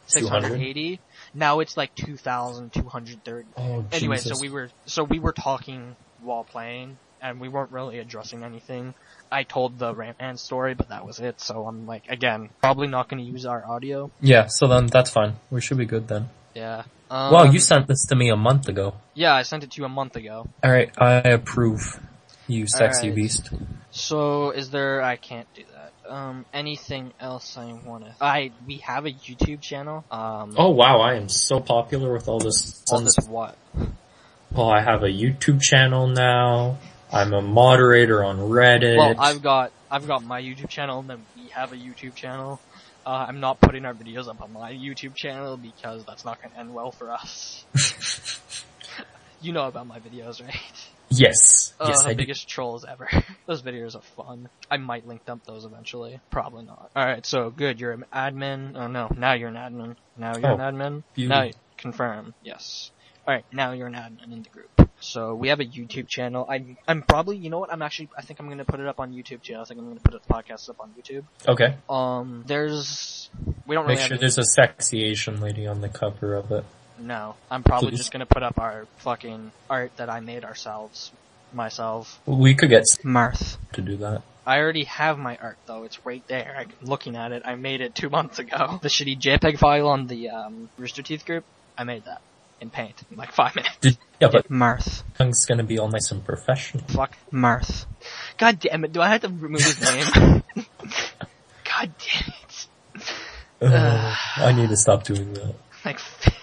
six hundred eighty. Now it's like two thousand two hundred thirty. Oh, anyway, Jesus. so we were so we were talking while playing, and we weren't really addressing anything. I told the Rantman story, but that was it. So I'm like, again, probably not going to use our audio. Yeah, so then that's fine. We should be good then. Yeah. Um, Wow, you sent this to me a month ago. Yeah, I sent it to you a month ago. Alright, I approve. You sexy Alright. beast. So is there? I can't do that. Um, anything else I wanna? I we have a YouTube channel. Um, Oh wow, I am so popular with all this. all this what? Well, I have a YouTube channel now. I'm a moderator on Reddit. Well, I've got I've got my YouTube channel, and then we have a YouTube channel. Uh, I'm not putting our videos up on my YouTube channel because that's not going to end well for us. You know about my videos, right? Yes. Uh, yes, the I do. biggest trolls ever. Those videos are fun. I might link dump those eventually. Probably not. Alright, so good. You're an admin. Oh no, now you're an admin. Now you're Oh, an admin. beauty. Now, confirm. Yes. Alright, now you're an admin in the group. So we have a YouTube channel. I'm, I'm probably, you know what? I'm actually, I think I'm gonna put it up on YouTube too. I think I'm gonna put the podcast up on YouTube. Okay. Um, there's, we don't really Make sure have, there's a sexy Asian lady on the cover of it. no. I'm probably Please. just gonna put up our fucking art that I made ourselves. Myself. We could get Marth. to do that. I already have my art though, it's right there. I'm looking at it, I made it two months ago. The shitty JPEG file on the, um, Rooster Teeth group, I made that. In Paint, in like five minutes. Did, yeah, but Marth. tongue's gonna be all nice and professional. Fuck. Marth. God damn it, do I have to remove his name? God damn it. Uh, I need to stop doing that. Like,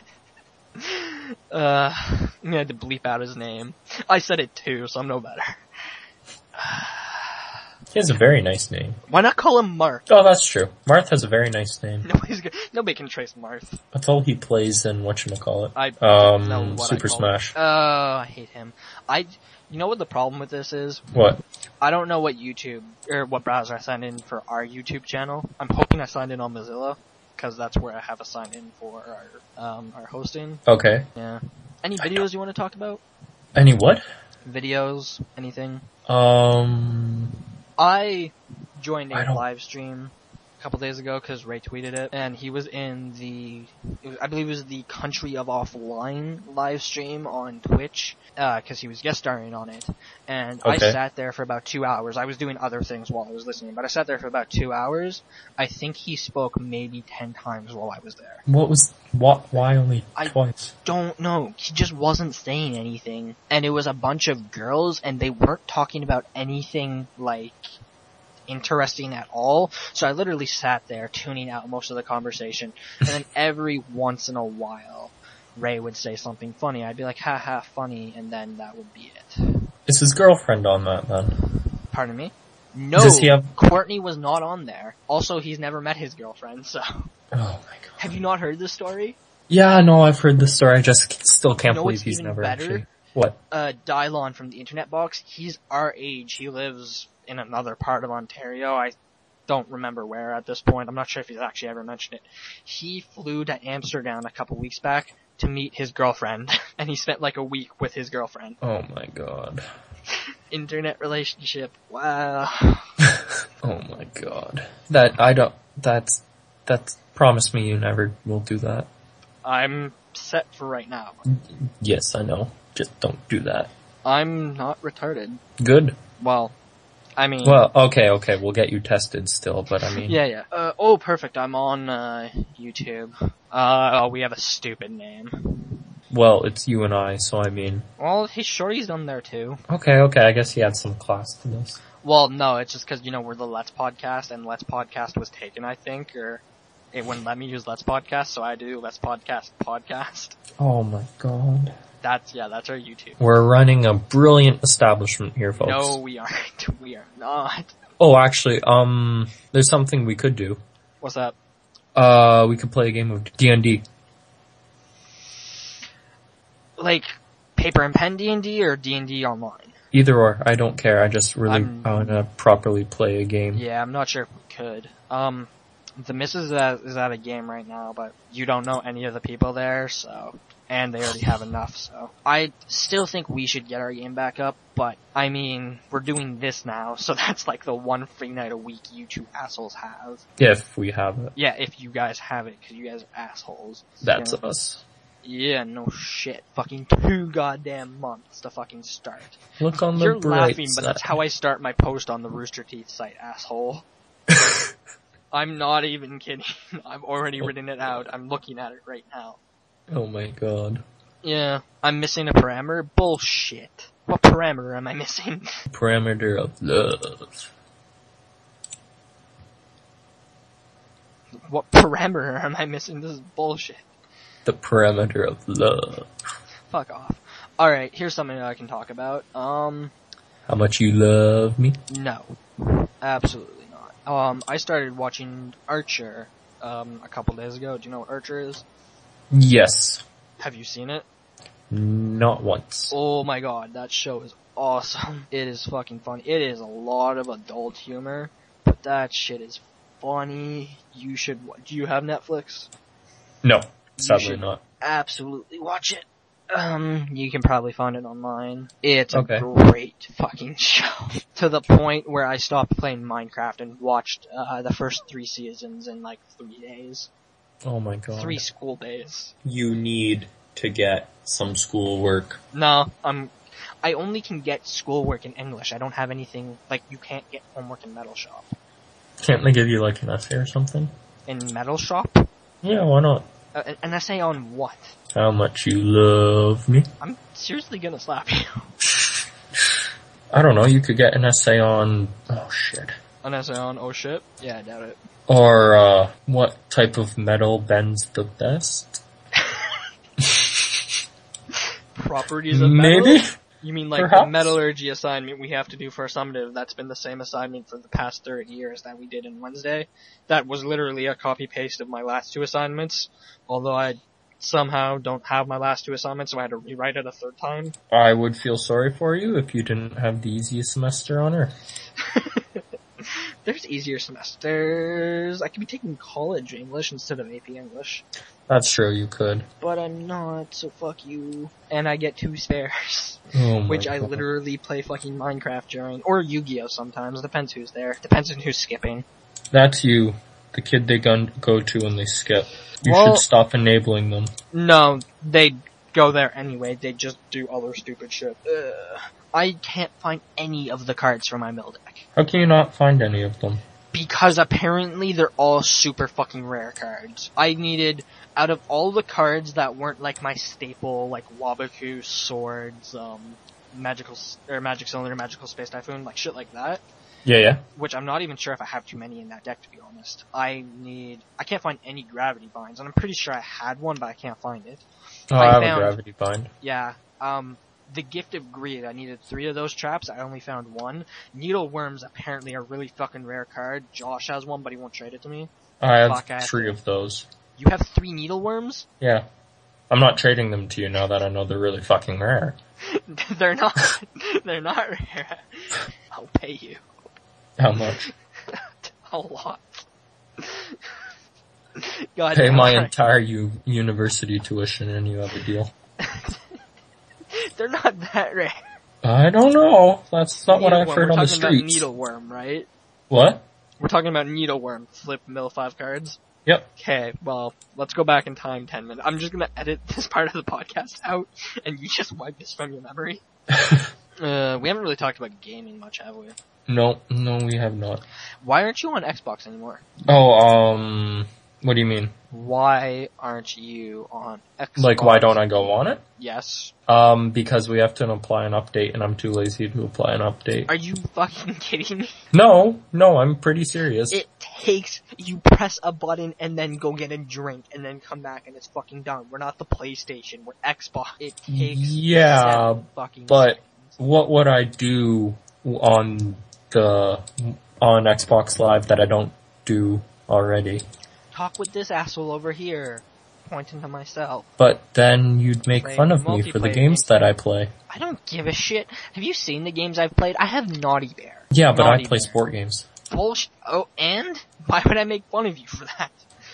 uh, I'm gonna have to bleep out his name. I said it too, so I'm no better. He has a very nice name. Why not call him Marth? Oh, that's true. Marth has a very nice name. Nobody's gonna, nobody can trace Marth. That's all he plays in whatchamacallit. I don't know Um, what Super I call Smash. It. Oh, I hate him. I, you know what the problem with this is? What? I don't know what YouTube, or what browser I signed in for our YouTube channel. I'm hoping I signed in on Mozilla, because that's where I have a sign in for our, um, our hosting. Okay. Yeah. Any videos you want to talk about? Any what? Videos? Anything? Um, I joined I a don't- live stream a couple days ago because Ray tweeted it, and he was in the, it was, I believe it was the Country of Offline live stream on Twitch, uh, cause he was guest starring on it, and I Okay. sat there for about two hours. I was doing other things while I was listening, but I sat there for about two hours. I think he spoke maybe ten times while I was there. what was, what, why only I- twice? Don't know. He just wasn't saying anything. And it was a bunch of girls, and they weren't talking about anything, like, interesting at all. So I literally sat there tuning out most of the conversation. And then every once in a while, Ray would say something funny. I'd be like, ha ha, funny, and then that would be it. Is his girlfriend on that then? Pardon me? No, Does he have- Courtney was not on there. Also, he's never met his girlfriend, so. Oh my god. Have you not heard this story? Yeah, no, I've heard this story. I just still can't You know believe what's he's even never better? actually. What? Uh, Dylon from the Internet Box, he's our age. He lives in another part of Ontario. I don't remember where at this point. I'm not sure if he's actually ever mentioned it. He flew to Amsterdam a couple weeks back to meet his girlfriend, and he spent like a week with his girlfriend. Oh my god. Internet relationship. Wow. Oh my god. That, I don't, that's, that's, promise me you never will do that. I'm set for right now. Yes, I know. Just don't do that. I'm not retarded. Good. Well, I mean... Well, okay, okay, we'll get you tested still, but I mean... Yeah, yeah. Uh, oh, perfect. I'm on, uh, YouTube. Uh, oh, we have a stupid name. Well, it's you and I, so I mean... Well, he's sure he's on there too. Okay, okay, I guess he had some class to this. Well, no, it's just cause, you know, we're the Let's Podcast, and Let's Podcast was taken, I think, or it wouldn't let me use Let's Podcast, so I had to do Let's Podcast Podcast. Oh my god. That's, yeah, that's our YouTube. We're running a brilliant establishment here, folks. No, we aren't. We are not. Oh, actually, um, there's something we could do. What's that? Uh, we could play a game of D and D. Like, paper and pen D and D or D and D online? Either or, I don't care. I just really I'm- want to properly play a game. Yeah, I'm not sure if we could. Um, the missus is at, is at a game right now, but you don't know any of the people there, so... and they already have enough, so. I still think we should get our game back up, but, I mean, we're doing this now, so that's like the one free night a week you two assholes have. If we have it. Yeah, if you guys have it, because you guys are assholes. That's Yeah. us. Yeah, no shit. Fucking two goddamn months to fucking start. Look on the You're bright laughing, but that's side. how I start my post on the Rooster Teeth site, asshole. I'm not even kidding. I've already written it out. I'm looking at it right now. Oh my god. Yeah, I'm missing a parameter? Bullshit. What parameter am I missing? Parameter of love. What parameter am I missing? This is bullshit. The parameter of love. Fuck off. Alright, here's something that I can talk about. Um, How much you love me? no. Absolutely not. Um, I started watching Archer, um, a couple days ago. Do you know what Archer is? Yes. Have you seen it? Not once. Oh my god, that show is awesome. It is fucking funny. It is a lot of adult humor, but that shit is funny. You should, wa- do you have Netflix? No, sadly should- not. Absolutely watch it. Um, you can probably find it online. It's a Okay. great fucking show. To the point where I stopped playing Minecraft and watched, uh, the first three seasons in like three days. Oh my god. Three school days. You need to get some schoolwork. No, I'm, I only can get schoolwork in English. I don't have anything, like, you can't get homework in Metal Shop. Can't they give you like an essay or something? In Metal Shop? Yeah, why not? Uh, an- an essay on what? How much you love me? I'm seriously gonna slap you. I don't know, you could get an essay on, oh shit. An essay on, oh shit? Yeah, I doubt it. Or, uh, what type of metal bends the best? Properties of metal? Maybe? You mean like Perhaps? the metallurgy assignment we have to do for summative? That's been the same assignment for the past thirty years that we did in Wednesday. That was literally a copy paste of my last two assignments. Although I somehow don't have my last two assignments, so I had to rewrite it a third time. I would feel sorry for you if you didn't have the easiest semester on earth. There's easier semesters. I could be taking college English instead of A P English. That's true, you could. But I'm not, so fuck you. And I get two spares. Oh my Which I God. literally play fucking Minecraft during. Or Yu-Gi-Oh! Sometimes. Depends who's there. Depends on who's skipping. That's you. The kid they gun- go to when they skip. You Well- should stop enabling them. No, they go there anyway. They just do other stupid shit. Ugh. I can't find any of the cards for my mill deck. How can you not find any of them? Because apparently they're all super fucking rare cards. I needed, out of all the cards that weren't like my staple, like Wabaku, Swords, um, Magical, S- or Magic Cylinder, Magical Space Typhoon, like shit like that, Yeah, yeah. which I'm not even sure if I have too many in that deck to be honest. I need, I can't find any Gravity Binds, and I'm pretty sure I had one, but I can't find it. Oh, I I, have found- a gravity bind. Yeah, um, the Gift of Greed, I needed three of those traps, I only found one. Needleworms apparently are a really fucking rare card. Josh has one, but he won't trade it to me. I have Fuck, I have three to- of those. You have three Needleworms? Yeah. I'm not trading them to you now that I know they're really fucking rare. They're not, they're not rare. I'll pay you. How much? A lot. God Pay damn my right. entire u- university tuition and you have a deal. They're not that rare. I don't know. That's not what I've Needleworm, heard we're on the talking about streets. Needleworm, right? What? We're talking about Needleworm. Flip mill five cards. Yep. Okay, well, let's go back in time ten minutes. I'm just gonna edit this part of the podcast out, and you just wipe this from your memory. Uh, we haven't really talked about gaming much, have we? No, no, we have not. Why aren't you on Xbox anymore? Oh, um, what do you mean? Why aren't you on Xbox? Like, why don't I go on it? Yes. Um, because we have to apply an update and I'm too lazy to apply an update. Are you fucking kidding me? No, no, I'm pretty serious. It takes, you press a button and then go get a drink and then come back and it's fucking done. We're not the PlayStation, we're Xbox. It takes Yeah, seven fucking but- seconds. What would I do on the, on Xbox Live that I don't do already? Talk with this asshole over here. Pointing to myself. But then you'd make Play fun of me for the multiplayer games games. that I play. I don't give a shit. Have you seen the games I've played? I have Naughty Bear. Yeah, but Naughty I play Bear. sport games. Bullshit. Oh, and? Why would I make fun of you for that?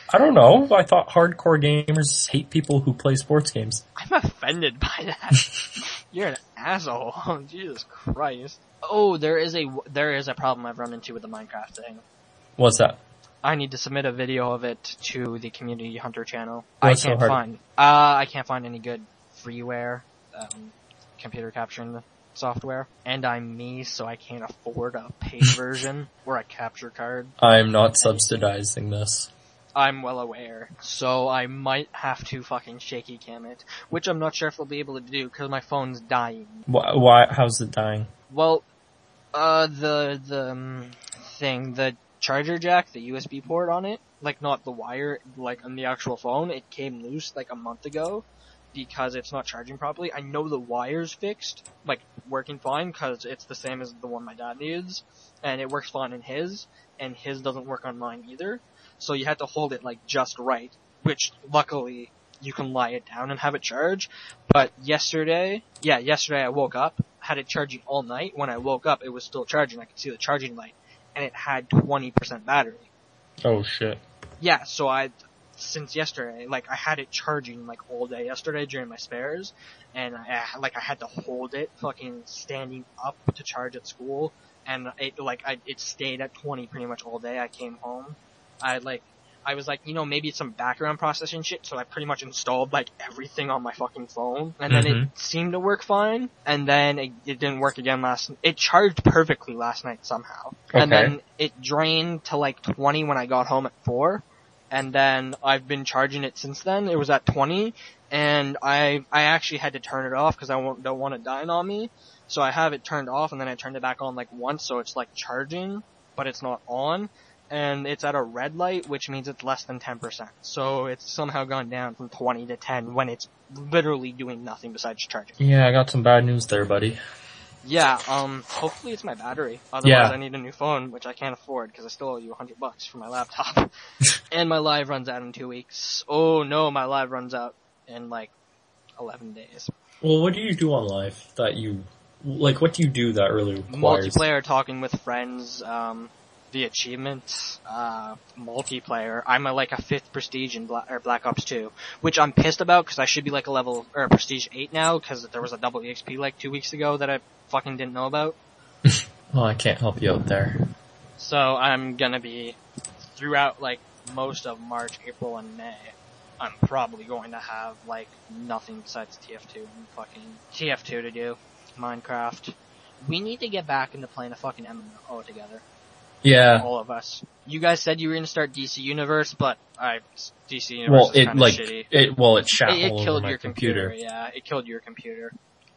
I don't know. I thought hardcore gamers hate people who play sports games. I'm offended by that. You're an asshole. Jesus Christ. Oh, there is a there is a problem I've run into with the Minecraft thing. What's that? I need to submit a video of it to the Community Hunter channel. What's I can't so hard? find uh I can't find any good freeware um, computer capturing software, and I'm me, so I can't afford a paid version or a capture card. I'm not subsidizing this. I'm well aware, so I might have to fucking shaky cam it, which I'm not sure if I'll be able to do because my phone's dying. Why, why? How's it dying? Well, uh, the the um, thing, the charger jack, the U S B port on it, like not the wire, like on the actual phone, it came loose like a month ago because it's not charging properly. I know the wire's fixed, like working fine, because it's the same as the one my dad needs, and it works fine in his, and his doesn't work on mine either. So you had to hold it like just right, which luckily you can lie it down and have it charge. But yesterday, yeah, yesterday I woke up, had it charging all night. When I woke up, it was still charging. I could see the charging light, and it had twenty percent battery. Oh shit. Yeah, so I, since yesterday, like I had it charging like all day yesterday during my spares, and I, like I had to hold it fucking standing up to charge at school, and it like I, it stayed at twenty pretty much all day. I came home. I like, I was like, you know, maybe it's some background processing shit, so I pretty much installed like everything on my fucking phone, and then Mhm. it seemed to work fine, and then it, it didn't work again last, it charged perfectly last night somehow, and Okay. then it drained to like twenty when I got home at four, and then I've been charging it since then. It was at twenty, and I, I actually had to turn it off because I won't, don't want it dying on me, so I have it turned off, and then I turned it back on like once, so it's like charging, but it's not on. And it's at a red light, which means it's less than ten percent. So it's somehow gone down from twenty to ten when it's literally doing nothing besides charging. Yeah, I got some bad news there, buddy. Yeah, um, hopefully it's my battery. Otherwise Yeah. I need a new phone, which I can't afford because I still owe you a hundred bucks for my laptop. And my live runs out in two weeks. Oh no, my live runs out in like eleven days. Well, what do you do on live that you, like, what do you do that really requires? Multiplayer, talking with friends, um, the achievements, uh, multiplayer. I'm a, like a fifth prestige in Bla- or Black Ops two, which I'm pissed about because I should be like a level, or a prestige eight now because there was a double E X P like two weeks ago that I fucking didn't know about. Well, I can't help you out there. So I'm gonna be, throughout like most of March, April, and May, I'm probably going to have like nothing besides T F two and fucking T F two to do. Minecraft. We need to get back into playing a fucking M M O together. Yeah. All of us. You guys said you were gonna start D C Universe, but I D C Universe Well, is it kinda like shitty. it. Well, it shot It, it all over killed my your computer. computer. Yeah, it killed your computer.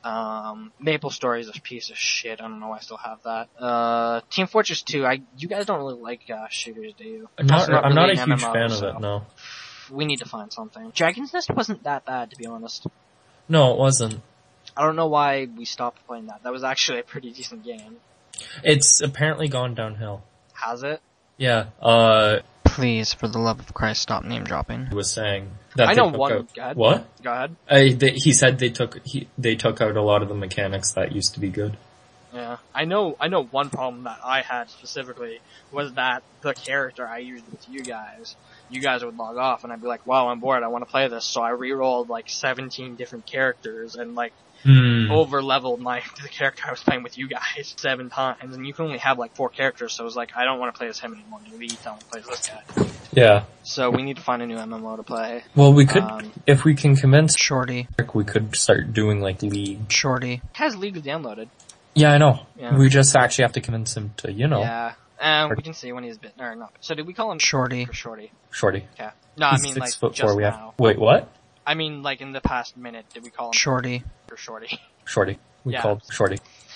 Um, Maple Story is a piece of shit. I don't know why I still have that. Uh, Team Fortress two. I you guys don't really like uh, shooters, do you? I'm not. That's not I'm not really a an huge M M O, fan so of it. No. We need to find something. Dragon's Nest wasn't that bad, to be honest. No, it wasn't. I don't know why we stopped playing that. That was actually a pretty decent game. It's apparently gone downhill. Has it? Yeah. Uh, Please, for the love of Christ, stop name dropping. he was saying that I they know took one. out- Go ahead. What? Go ahead. I, they, he said they took he, they took out a lot of the mechanics that used to be good. Yeah, I know. I know one problem that I had specifically was that the character I used with you guys, you guys would log off, and I'd be like, "Wow, I'm bored. I want to play this." So I re-rolled like seventeen different characters and like Hmm. over leveled my the character I was playing with you guys seven times, and you can only have like four characters. So it was like, I don't want to play as him anymore. Delete. I want to play as this guy. Yeah. So we need to find a new M M O to play. Well, we could Um, if we can convince Shorty. Rick, we could start doing like League. Shorty has League downloaded. Yeah, I know. Yeah. We just actually have to convince him to, you know, Yeah. Um, we can see when he's bit or not. So did we call him Shorty. or Shorty? Shorty. Okay. No, I He's mean six like foot just four. We have. now. Wait, what? I mean like in the past minute, did we call him Shorty. or Shorty? Shorty. We Yeah. called Shorty.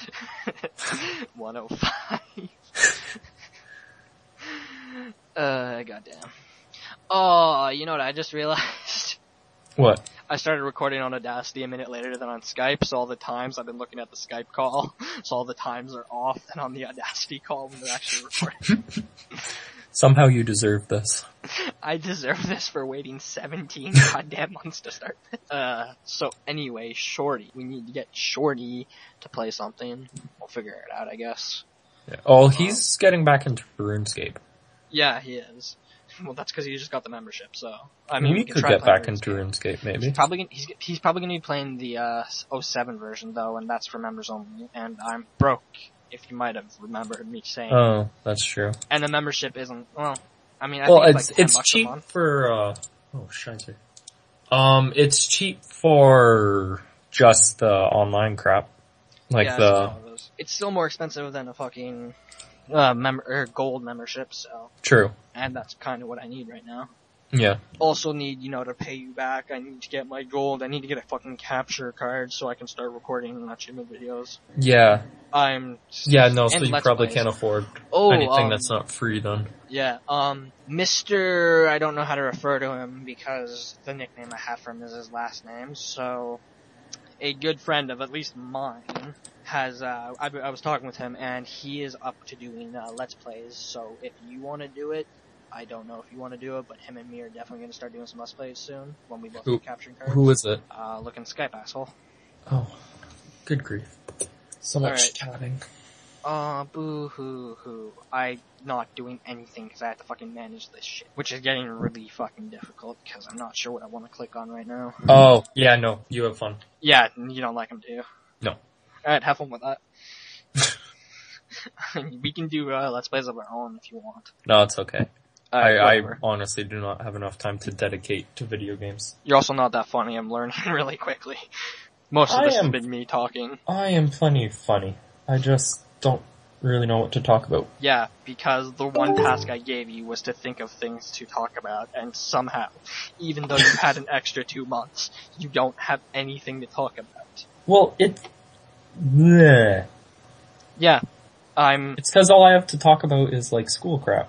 one oh five. uh, goddamn. Oh, you know what I just realized? What? I started recording on Audacity a minute later than on Skype, so all the times I've been looking at the Skype call, so all the times are off than on the Audacity call when they're actually recording. Somehow you deserve this. I deserve this for waiting seventeen goddamn months to start this. Uh, so anyway, Shorty. We need to get Shorty to play something. We'll figure it out, I guess. Yeah. Oh, he's getting back into RuneScape. Yeah, he is. Well, that's because he just got the membership, so... I mean, we, we can could try get playing back into RuneScape. RuneScape, maybe. He's probably gonna, he's, he's probably going to be playing the uh, oh seven version, though, and that's for members only. And I'm broke, if you might have remembered me saying. Oh, that's true. And the membership isn't, well, I mean, I well, think it's, it's like ten it's bucks cheap a month. for, uh, oh, shizer. Um, it's cheap for just the online crap. Like yeah, the... all of those. It's still more expensive than a fucking uh, mem- or gold membership, so... True. And that's kind of what I need right now. Yeah. Also need, you know, to pay you back. I need to get my gold. I need to get a fucking capture card so I can start recording achievement videos. Yeah. I'm... Yeah, no, so and you Let's probably Plays. can't afford Oh, anything um, that's not free then. Yeah, um, Mister I don't know how to refer to him because the nickname I have for him is his last name, so a good friend of at least mine has, uh, I, I was talking with him and he is up to doing, uh, Let's Plays, so if you want to do it, I don't know if you want to do it, but him and me are definitely going to start doing some Let's Plays soon, when we both Who- get capturing cards. Who is it? Uh, look in Skype, asshole. Oh, good grief. So much Alright. chatting. Uh, boo hoo hoo. I'm not doing anything because I have to fucking manage this shit. Which is getting really fucking difficult because I'm not sure what I want to click on right now. Oh, yeah, no, you have fun. Yeah, you don't like them, do you? No. Alright, have fun with that. We can do, uh, Let's Plays of our own if you want. No, it's okay. Alright, I, I whatever. honestly do not have enough time to dedicate to video games. You're also not that funny, I'm learning really quickly. Most of I this has am- been me talking. I am plenty funny. I just don't really know what to talk about. Yeah, because the one task I gave you was to think of things to talk about, and somehow, even though you had an extra two months, you don't have anything to talk about. Well, it... Bleh. Yeah, I'm... It's cause all I have to talk about is like school crap.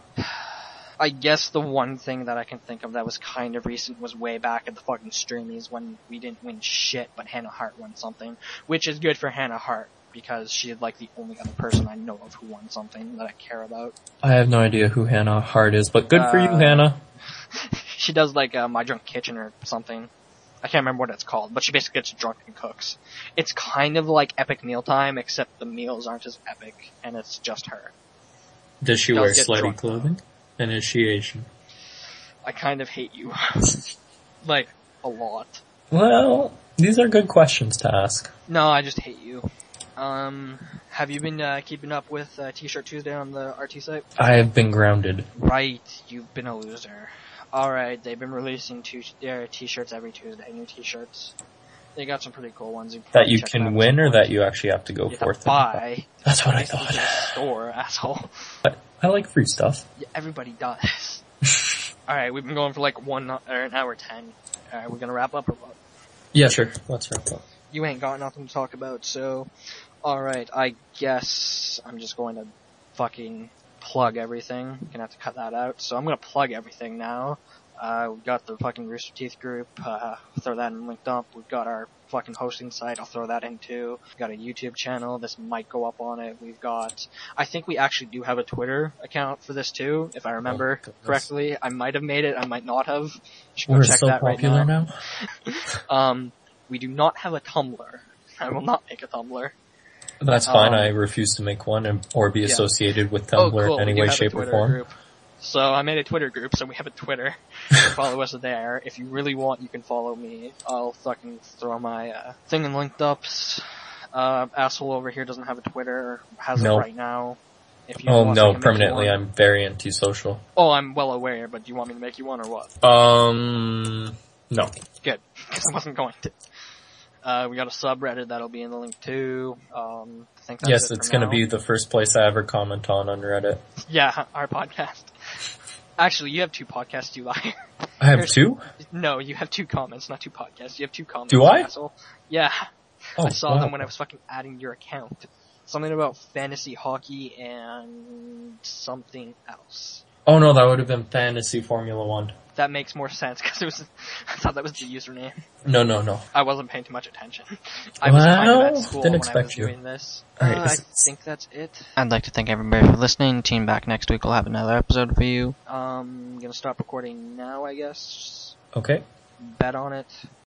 I guess the one thing that I can think of that was kind of recent was way back at the fucking streamies when we didn't win shit, but Hannah Hart won something. Which is good for Hannah Hart, because she's like the only other person I know of who won something that I care about. I have no idea who Hannah Hart is, but good for you, Uh, Hannah. She does like uh, My Drunk Kitchen or something. I can't remember what it's called, but she basically gets drunk and cooks. It's kind of like Epic Mealtime, except the meals aren't as epic, and it's just her. Does she does wear get slutty drunk, clothing? And is she Asian? I kind of hate you. Like, a lot. Well, these are good questions to ask. No, I just hate you. Um, have you been uh, keeping up with uh, T-Shirt Tuesday on the R T site? I have been grounded. Right, you've been a loser. Alright, they've been releasing two their T-shirts every Tuesday, new T-shirts. They got some pretty cool ones. You can That you check them out can at win some or point. that you actually have to go You have forth to buy. That's what I It's thought. a store, asshole. But I like free stuff. Yeah, everybody does. Alright, we've been going for like one or an hour ten. Alright, we're gonna wrap up or what? Yeah, sure. Let's wrap up. You ain't got nothing to talk about, so... Alright, I guess I'm just going to fucking plug everything. Gonna have to cut that out. So I'm gonna plug everything now. Uh, we've got the fucking Rooster Teeth group, uh, throw that in linked up. We've got our fucking hosting site, I'll throw that in too. We've got a YouTube channel, this might go up on it. We've got, I think we actually do have a Twitter account for this too, if I remember Oh, goodness. correctly. I might have made it, I might not have. You should go We're check so that right popular now. now. Um, we do not have a Tumblr. I will not make a Tumblr. That's fine. Um, I refuse to make one and, or be yeah. associated with Oh, Tumblr cool. in any We do way, have a shape, or Twitter form. group. So I made a Twitter group, so we have a Twitter. You can follow us there. If you really want, you can follow me. I'll fucking throw my uh, thing in linked ups. Uh, asshole over here doesn't have a Twitter, has No. it right now. If you Oh want, I no, can make you permanently. one. I'm very antisocial. Oh, I'm well aware, but do you want me to make you one or what? Um, no. Good, because I wasn't going to. Uh, we got a subreddit that'll be in the link too. Um, I think that's Yes, it it's for gonna now. be the first place I ever comment on on Reddit. Yeah, our podcast. Actually, you have two podcasts, you liar. I have There's- two? No, you have two comments, not two podcasts. You have two comments. Do I? Asshole. Yeah. Oh, I saw wow. them when I was fucking adding your account. Something about fantasy hockey and something else. Oh no, that would have been Fantasy Formula One. That makes more sense because it was. I thought that was the username. No, no, no. I wasn't paying too much attention. I was kind of Well, at school didn't when I expect was you. doing this. Alright, Uh, is I it- think that's it. I'd like to thank everybody for listening. Tune back next week. We'll have another episode for you. Um, I'm gonna stop recording now, I guess. Okay. Bet on it.